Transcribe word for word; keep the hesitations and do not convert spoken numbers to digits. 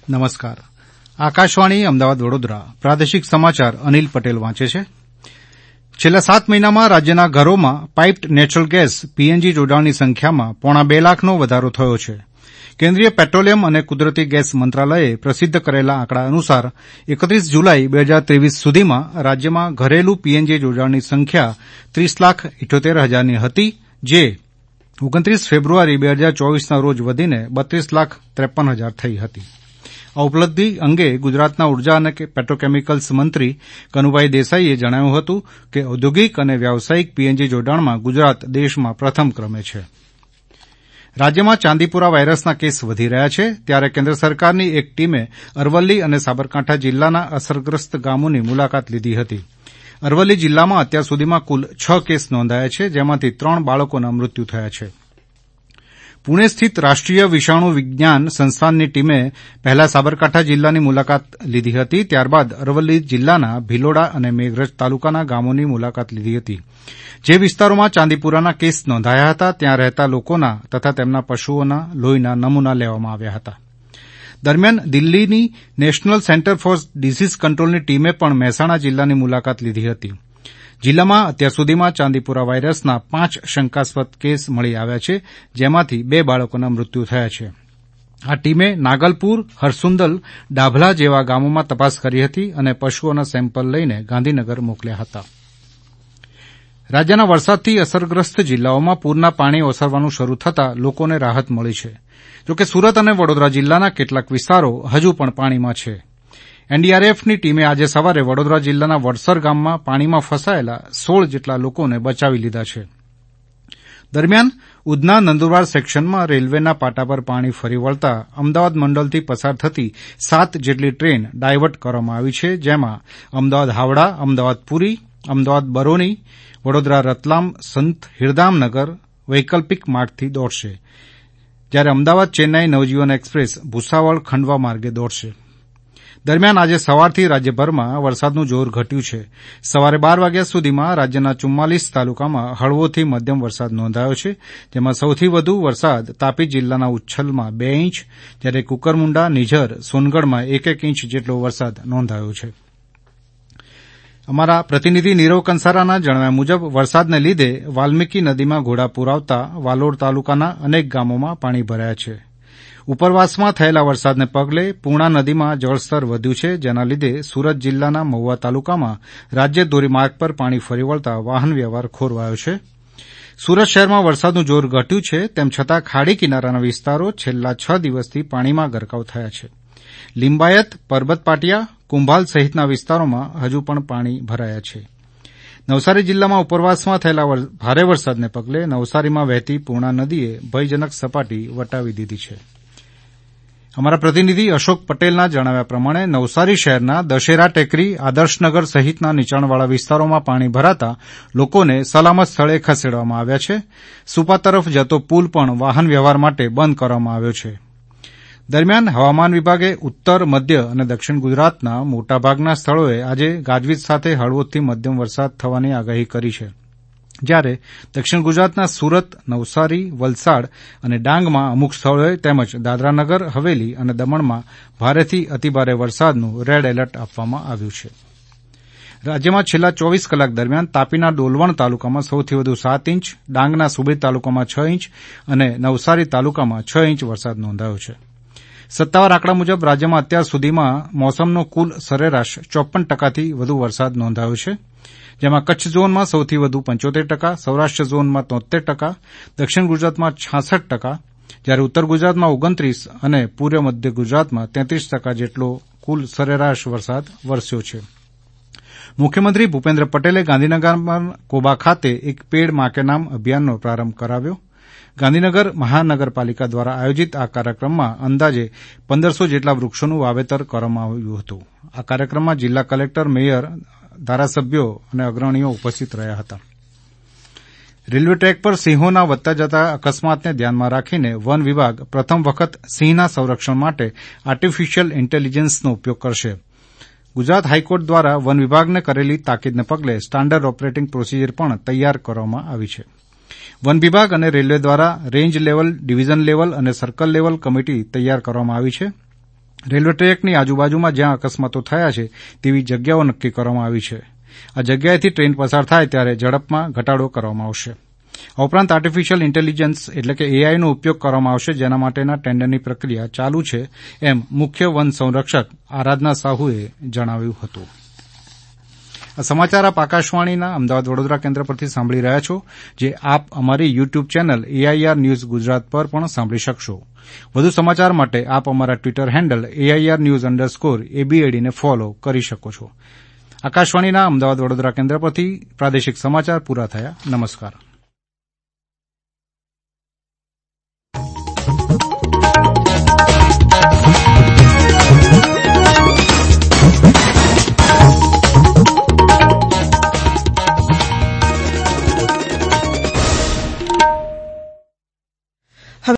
નમસ્કાર. આકાશવાણી અમદાવાદ વડોદરા પ્રાદેશિક સમાચાર અનિલ પટેલ વાંચે છે. છેલ્લા સાત મહિનામાં રાજ્યના ઘરોમાં પાઇપ્ડ નેચરલ ગેસ પીએનજી જોડાણની સંખ્યામાં પોણા બે લાખનો વધારો થયો છે. કેન્દ્રીય પેટ્રોલિયમ અને કુદરતી ગેસ મંત્રાલયે પ્રસિદ્ધ કરેલા આંકડા અનુસાર એકત્રીસ જુલાઈ બે હજાર ત્રેવીસ સુધીમાં રાજ્યમાં ઘરેલું પીએનજી જોડાણની સંખ્યા ત્રીસ લાખ ઇઠ્યોતેર હજારની હતી, જે ઓગણત્રીસ ફેબ્રુઆરી બે હજાર ચોવીસના રોજ વધીને બત્રીસ લાખ ત્રેપન હજાર થઈ હતી. આ ઉપલબ્ધિ અંગે ગુજરાતના ઉર્જા અને પેટ્રોકેમિકલ્સ મંત્રી કનુભાઈ દેસાઈએ જણાવ્યું હતું કે ઔદ્યોગિક અને વ્યાવસાયિક પીએનજી જોડાણમાં ગુજરાત દેશમાં પ્રથમ ક્રમે છે. રાજ્યમાં ચાંદીપુરા વાયરસના કેસ વધી રહ્યા છે, ત્યારે કેન્દ્ર સરકારની એક ટીમે અરવલ્લી અને સાબરકાંઠા જિલ્લાના અસરગ્રસ્ત ગામોની મુલાકાત લીધી હતી. અરવલ્લી જિલ્લામાં અત્યાર સુધીમાં કુલ છ કેસ નોંધાયા છે, જેમાંથી ત્રણ બાળકોના મૃત્યુ થયા છે. પુણે સ્થિત રાષ્ટ્રીય વિષાણુ વિજ્ઞાન સંસ્થાનની ટીમે પહેલા સાબરકાંઠા જિલ્લાની મુલાકાત લીધી હતી, ત્યારબાદ અરવલ્લી જિલ્લાના ભિલોડા અને મેઘરજ તાલુકાના ગામોની મુલાકાત લીધી હતી. જે વિસ્તારોમાં ચાંદીપુરાના કેસ નોંધાયા હતા, ત્યાં રહેતા લોકોના તથા તેમના પશુઓના લોહીના નમૂના લેવામાં આવ્યા હતા. દરમિયાન દિલ્હીની નેશનલ સેન્ટર ફોર ડિસીઝ કંટ્રોલની ટીમે પણ મહેસાણા જિલ્લાની મુલાકાત લીધી હતી. જિલ્લામાં અત્યાર સુધીમાં ચાંદીપુરા વાયરસના પાંચ શંકાસ્પદ કેસ મળી આવ્યા છે, જેમાંથી બે બાળકોના મૃત્યુ થયા છે. આ ટીમે નાગલપુર, હરસુંદલ, ડાભલા જેવા ગામોમાં તપાસ કરી હતી અને પશુઓના સેમ્પલ લઈને ગાંધીનગર મોકલ્યા હતા. રાજ્યના વરસાદથી અસરગ્રસ્ત જિલ્લાઓમાં પૂરના પાણી ઓસરવાનું શરૂ થતાં લોકોને રાહત મળી છે. જોકે સુરત અને વડોદરા જિલ્લાના કેટલાક વિસ્તારો હજુ પણ પાણીમાં છે. એનડીઆરએફની ટીમે આજે સવારે વડોદરા જિલ્લાના વડસર ગામમાં પાણીમાં ફસાયેલા સોળ જેટલા લોકોને બચાવી લીધા છે. દરમિયાન ઉધના નંદુરબાર સેક્શનમાં રેલવેના પાટા પર પાણી ફરી વળતા અમદાવાદ મંડલથી પસાર થતી સાત જેટલી ટ્રેન ડાયવર્ટ કરવામાં આવી છે, જેમાં અમદાવાદ હાવડા, અમદાવાદ પુરી, અમદાવાદ બરોની, વડોદરા રતલામ સંત હિરદામનગર વૈકલ્પિક માર્ગથી દોડશે, જ્યારે અમદાવાદ ચેન્નાઈ નવજીવન એક્સપ્રેસ ભૂસાવળ ખંડવા માર્ગે દોડશે. દરમિયાન આજે સવારથી રાજ્યભરમાં વરસાદનું જોર ઘટ્યું છે. સવારે બાર વાગ્યા સુધીમાં રાજ્યના ચુમ્માલીસ તાલુકામાં હળવોથી મધ્યમ વરસાદ નોંધાયો છે, જેમાં સૌથી વધુ વરસાદ તાપી જિલ્લાના ઉચ્છલમાં બે ઇંચ, જ્યારે કુકરમુંડા, નિઝર, સોનગઢમાં એક એક ઇંચ જેટલો વરસાદ નોંધાયો છે. અમારા પ્રતિનિધિ નીરવ કંસારાના જણાવ્યા મુજબ વરસાદને લીધે વાલ્મીકી નદીમાં ઘોડાપૂર આવતા વાલોડ તાલુકાના અનેક ગામોમાં પાણી ભરાયા છે. ઉપરવાસમાં થયેલા વરસાદને પગલે પૂર્ણા નદીમાં જળસ્તર વધ્યું છે, જેના લીધે સુરત જિલ્લાના મહુવા તાલુકામાં રાજ્ય ધોરીમાર્ગ પર પાણી ફરી વળતા વાહન વ્યવહાર ખોરવાયો છે. સુરત શહેરમાં વરસાદનું જોર ઘટ્યું છે, તેમ છતાં ખાડી કિનારાના વિસ્તારો છેલ્લા છ દિવસથી પાણીમાં ગરકાવ થયા છે. લિંબાયત, પરબત પાટિયા, કુંભાલ સહિતના વિસ્તારોમાં હજુ પણ પાણી ભરાયા છે. નવસારી જિલ્લામાં ઉપરવાસમાં થયેલા ભારે વરસાદને પગલે નવસારીમાં વહેતી પૂર્ણા નદીએ ભયજનક સપાટી વટાવી દીધી છે. અમારા પ્રતિનિધિ અશોક પટેલના જણાવ્યા પ્રમાણે નવસારી શહેરના દશેરા ટેકરી, આદર્શનગર સહિતના નીચાણવાળા વિસ્તારોમાં પાણી ભરાતા લોકોને સલામત સ્થળે ખસેડવામાં આવ્યા છે. સુપા તરફ જતો પુલ પણ વાહન વ્યવહાર માટે બંધ કરવામાં આવ્યો છે. દરમિયાન હવામાન વિભાગે ઉત્તર, મધ્ય અને દક્ષિણ ગુજરાતના મોટાભાગના સ્થળોએ આજે ગાજવીજ સાથે હળવોથી મધ્યમ વરસાદ થવાની આગાહી કરી છે, જ્યારે દક્ષિણ ગુજરાતના સુરત, નવસારી, વલસાડ અને ડાંગમાં અમુક સ્થળોએ તેમજ દાદરાનગર હવેલી અને દમણમાં ભારેથી અતિભારે વરસાદનું રેડ એલર્ટ આપવામાં આવ્યું છે. રાજ્યમાં છેલ્લા ચોવીસ કલાક દરમિયાન તાપીના ડોલવણ તાલુકામાં સૌથી વધુ સાત ઇંચ, ડાંગના સુબીર તાલુકામાં છ ઇંચ અને નવસારી તાલુકામાં છ ઇંચ વરસાદ નોંધાયો છે. સત્તાવાર આંકડા મુજબ રાજ્યમાં અત્યાર સુધીમાં મોસમનો કુલ સરેરાશ ચોપન ટકાથી વધુ વરસાદ નોંધાયો છે, જેમાં કચ્છ ઝોનમાં સૌથી વધુ પંચોતેર ટકા, સૌરાષ્ટ્ર ઝોનમાં તોતેર ટકા, દક્ષિણ ગુજરાતમાં છાસઠ ટકા, જ્યારે ઉત્તર ગુજરાતમાં ઓગણત્રીસ અને પૂર્વ મધ્ય ગુજરાતમાં તેત્રીસ ટકા જેટલો કુલ સરેરાશ વરસાદ વરસ્યો છે. મુખ્યમંત્રી ભૂપેન્દ્ર પટેલે ગાંધીનગરમાં કોબા ખાતે એક પેડ માં કે નામ અભિયાનનો પ્રારંભ કરાવ્યો. ગાંધીનગર મહાનગરપાલિકા દ્વારા આયોજિત આ કાર્યક્રમમાં અંદાજે પંદરસો જેટલા વૃક્ષોનું વાવેતર કરવામાં આવ્યું હતું. આ કાર્યક્રમમાં જિલ્લા કલેક્ટર, મેયર, ધારાસભ્યો અને અગ્રણીઓ ઉપસ્થિત રહ્યા હતા. રેલવે ટ્રેક પર સિંહોના વધતા જતા અકસ્માતને ધ્યાનમાં રાખીને વન વિભાગ પ્રથમ વખત સિંહના સંરક્ષણ માટે આર્ટિફિશિયલ ઇન્ટેલિજન્સનો ઉપયોગ કરશે. ગુજરાત હાઈકોર્ટ દ્વારા વન વિભાગને કરેલી તાકીદને પગલે સ્ટાન્ડર્ડ ઓપરેટિંગ પ્રોસિજર પણ તૈયાર કરવામાં આવી છે. વન વિભાગ અને રેલવે દ્વારા રેન્જ લેવલ, ડિવિઝન લેવલ અને સર્કલ લેવલ કમિટી તૈયાર કરવામાં આવી છે. રેલવે ટ્રેકની આજુબાજુમાં જ્યાં અકસ્માતો થયા છે તેવી જગ્યાઓ નક્કી કરવામાં આવી છે. આ જગ્યાએથી ટ્રેન પસાર થાય ત્યારે ઝડપમાં ઘટાડો કરવામાં આવશે. આ ઉપરાંત આર્ટિફિશિયલ ઇન્ટેલિજન્સ એટલે કે એઆઈનો ઉપયોગ કરવામાં આવશે, જેના માટેના ટેન્ડરની પ્રક્રિયા ચાલુ છે, એમ મુખ્ય વન સંરક્ષક આરાધના સાહુએ જણાવ્યું હતું. આ સમાચાર આપ આકાશવાણીના અમદાવાદ વડોદરા કેન્દ્ર પરથી સાંભળી રહ્યા છો, જે આપ અમારી YouTube channel AIR news Gujarat પર પણ સાંભળી શકશો. વધુ સમાચાર માટે આપ અમારા Twitter handle AIR news underscore એબીએડીને ફોલો કરી શકો છો. આકાશવાણીના અમદાવાદ વડોદરા કેન્દ્ર પરથી પ્રાદેશિક સમાચાર પૂરા થયા. નમસ્કાર.